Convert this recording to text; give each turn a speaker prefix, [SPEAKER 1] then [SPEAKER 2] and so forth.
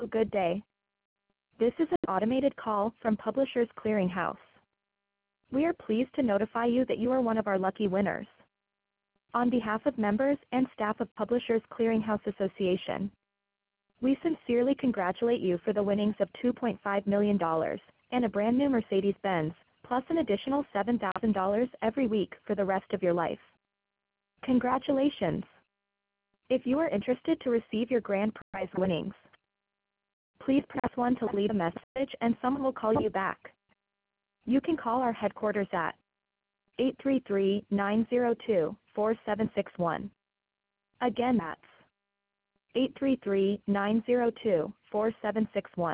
[SPEAKER 1] Good day. This is an automated call from Publishers Clearinghouse. We are pleased to notify you that you are one of our lucky winners. On behalf of members and staff of Publishers Clearinghouse Association, we sincerely congratulate you for the winnings of $2.5 million and a brand new Mercedes-Benz, plus an additional $7,000 every week for the rest of your life. Congratulations! If you are interested to receive your grand prize winnings, please press 1 to leave a message and someone will call you back. You can call our headquarters at 833-902-4761. Again, that's 833-902-4761.